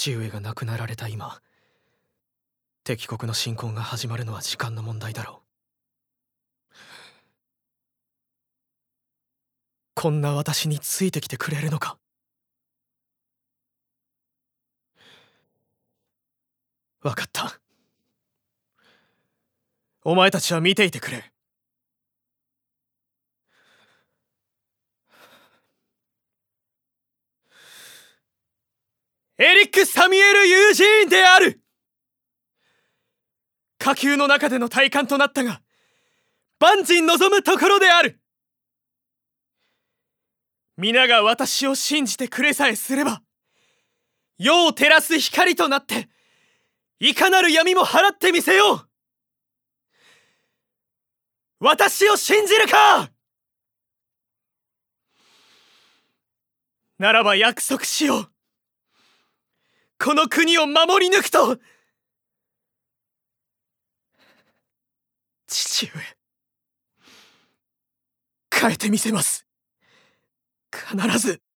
父上が亡くなられた今、敵国の侵攻が始まるのは時間の問題だろう。こんな私についてきてくれるのか。分かった。お前たちは見ていてくれ。エリック・サミュエル・ユージーンである。下級の中での体感となったが、万人望むところである。皆が私を信じてくれさえすれば、世を照らす光となって、いかなる闇も払ってみせよう。私を信じるか。ならば約束しよう。この国を守り抜くと。父上、変えてみせます。必ず。